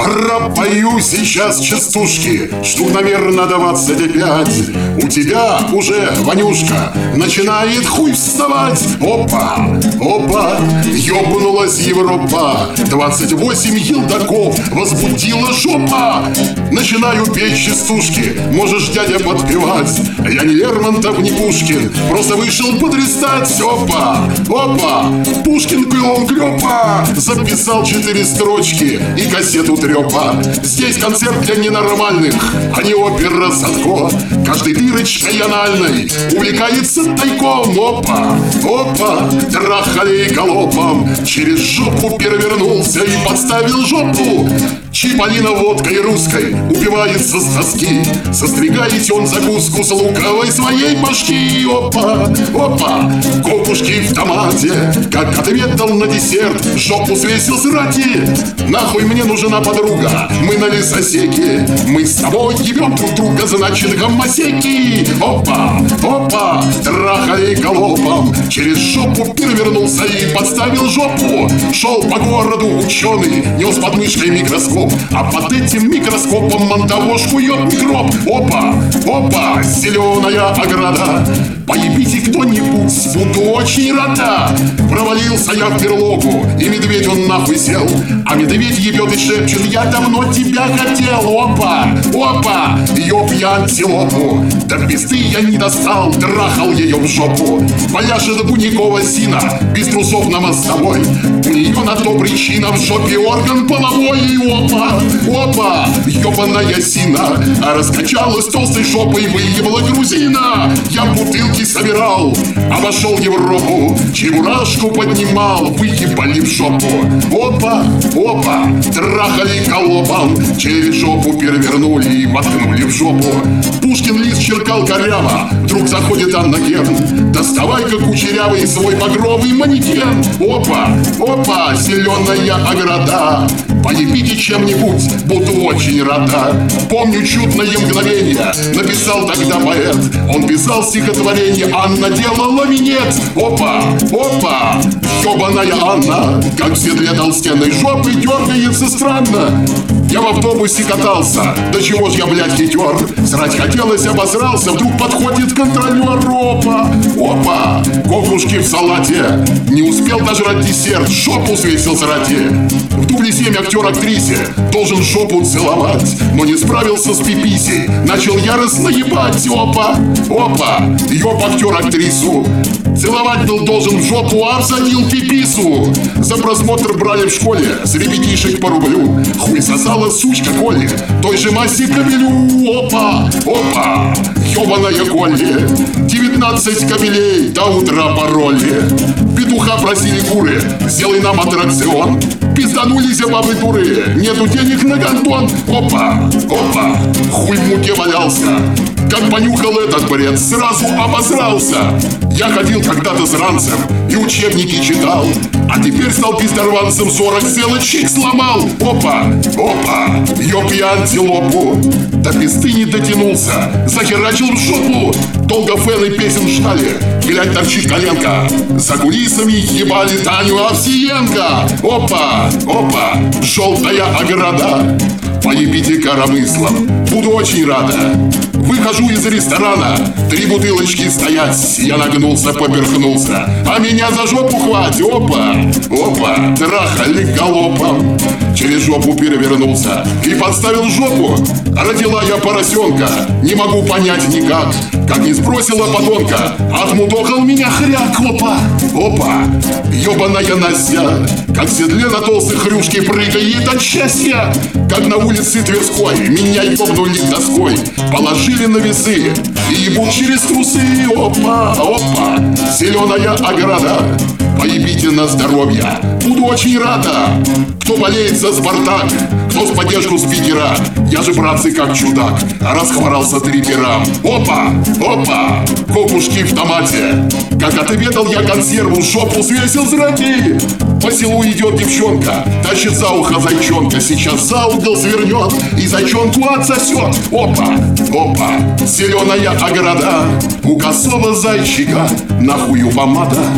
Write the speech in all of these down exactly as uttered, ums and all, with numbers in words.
Пропою сейчас частушки, штук, наверное, двадцать пять. У тебя уже, Ванюшка, начинает хуй вставать. Опа, опа, ёбнулась Европа. Двадцать восемь елдаков возбудила жопа. Начинаю петь частушки, можешь, дядя, подпевать. Я не Лермонтов, не Пушкин, просто вышел подрестать. Опа, опа, Пушкин клон Грёпа записал четыре строчки и кассету трёпа. Здесь концерт для ненормальных, а не опера Садко. Каждый дырочкой анальной увлекается тайком. Опа, опа, трахали галопом, через жопу перевернулся и подставил жопу. Чиполлино водкой русской упивается с тоски. Состригаете он закуску с луковой своей башки. Опа, опа, кокушки в томате, как ответил на десерт, жопу свесил с рати. Нахуй мне нужна подруга, мы на лесосеке, мы с тобой ебем друг друга, значит гомосеки. Опа, опа, трахали галопом, через жопу перевернулся и подставил жопу. Шел по городу ученый, нес под мышкой микроскоп, а под этим микроскопом мандавошку еб микроб. Опа, опа, зеленая ограда, поебите кто-нибудь, буду очень рада. Провалился я в берлогу, и медведь он нахуй сел, а медведь ебет и шепчет: я давно тебя хотел. Опа, опа, ёб я антилопу, до пизды я не достал, трахал ее в жопу. Поляшет Буникова Зина, без трусов на мостовой, у нее на то причина, в жопе орган половой. Опа, опа, ёбаная Зина, а раскачалась толстой жопой, выебала грузина. Я бутылки собирал, обошел Европу, чебурашку поднимал, выебали в жопу. Опа, опа, трахали галопом, через жопу перевернули и воткнули в жопу. Пушкин лист черкал коряво, вдруг заходит Анна Герн: доставай-ка, кучерявый, свой багровый манекен. Опа, опа, зеленая ограда, поебите чем-нибудь, буду очень рада. Помню чудное мгновение, написал тогда поэт, он писал стихотворение, Анна делала минет. Опа, опа, ёбаная Анна, как в седле толстенной жопы дергается странно. Я в автобусе катался, да чего ж я, блядь, хитер, срать хотелось, обосрался, вдруг подходит контролер. Опа, опа, кокушки в салате, не успел дожрать десерт, жопу свесил с рати. В дубле семь актер актрисе должен жопу целовать, но не справился с пиписей, начал яростно ебать. Опа, опа, ёб актер актрису, целовать был должен в жопу, а всадил пипису. За просмотр брали в школе с ребятишек по рублю, хуй сосала сучка Колли, той же масти кабелю. Опа, опа, ёбаная Колли, девятнадцать кабелей до утра пароли. Петуха просили куры, сделай нам аттракцион, пизданулись бабы дуры, нету денег на гандон. Опа, опа, хуй в муке валялся, как понюхал этот бред, сразу обосрался. Я ходил когда-то с ранцем и учебники читал, а теперь стал пиздорванцем, сорок селочек сломал. Опа, опа, ёб я антилопу, до пизды не дотянулся, захерачил в жопу. Долго фэны песен ждали, глядь, торчит коленка, за кулисами ебали Таню Овсиенко. Опа, опа, желтая ограда, поебите коромыслом, буду очень рада. Выхожу из ресторана, три бутылочки стоят, я нагнулся, поперхнулся, а меня за жопу хватит. Опа, опа, трахали галопом, через жопу перевернулся и подставил жопу. Родила я поросенка, не могу понять никак, как не сбросила подонка, отмудохал меня хряк. Опа, опа, ёбаная Настя, как в седле на толстой хрюшке прыгает от счастья. Как на улице Тверской меня ёбнули доской, положили на весы и ебут через трусы. Опа, опа, зеленая ограда, поебите на здоровье, буду очень рада. Кто болеет за Спартак, кто в поддержку спикера, я же, братцы, как чудак, расхворался трипером. Опа, опа, кокушки в томате, как отведал я консерву, жопу свесил с раки. По селу идет девчонка, тащит за ухо зайчонка, сейчас за угол свернет и зайчонку отсосет. Опа, опа, зеленая ограда, у косого зайчика нахую помада.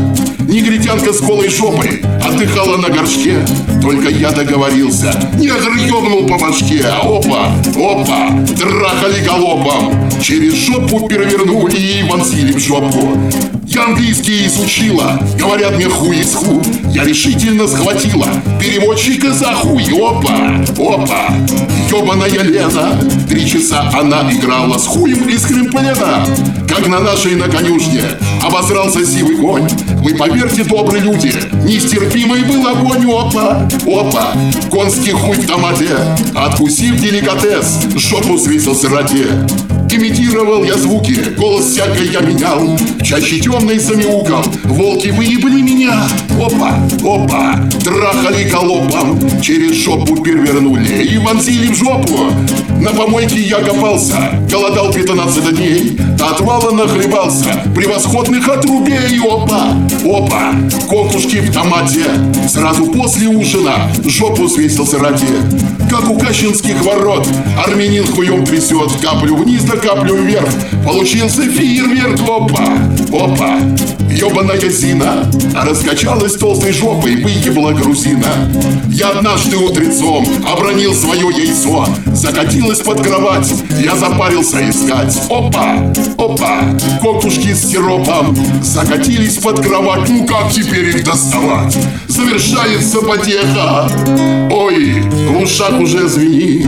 негритянка с голой жопой отдыхала на горшке. Только я договорился, негр ёбнул по башке. Опа, опа, трахали галопом, через жопу перевернули и вонзили в жопу. Я английский изучила, говорят мне хуй из ху. Я решительно схватила переводчика за хуй. Опа, опа, ёбаная Лена. Три часа она играла с хуем из Кремплена. Как на нашей на конюшне обосрался сивый конь. Вы поверьте, добрые люди, нестерпимый был огонь. Опа, опа, конский хуй в томате. Откусив деликатес, жопу свесил сироте. Имитировал я звуки, голос всякой я менял. Чаще темный замяукал, волки выебли меня. Опа, опа, трахали галопом, через жопу перевернули и вонзили в жопу. На помойке я копался, голодал пятнадцать дней. До отвала нахлебался превосходных отрубей. Опа, опа, кокушки в томате. Сразу после ужина жопу свесил сироте. Как у Кащинских ворот армянин хуем трясет. Каплю вниз да каплю вверх, получился фейерверк. Опа, опа, ёбаная Зина раскачалась толстой жопой, выебла грузина. Я однажды утрецом обронил свое яйцо, закатилась под кровать, я запарился искать. Опа, опа, кокушки с сиропом закатились под кровать. Ну как теперь их доставать? Завершается потеха. Ой, в ушах уже звенит.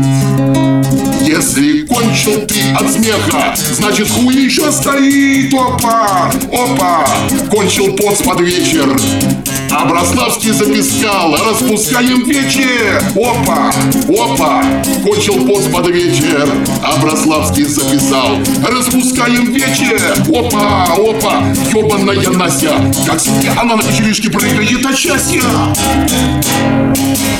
Если кончил ты от смеха, значит хуй еще стоит. Опа, опа, кончил поц под вечер. А Брославский запискал, распускаем вечер. Опа, опа, кончил поц под вечер. А Брославский записал, распускаем вечер. Опа, опа, ёбаная Настя, как себе она на вечеришке прыгает от счастья.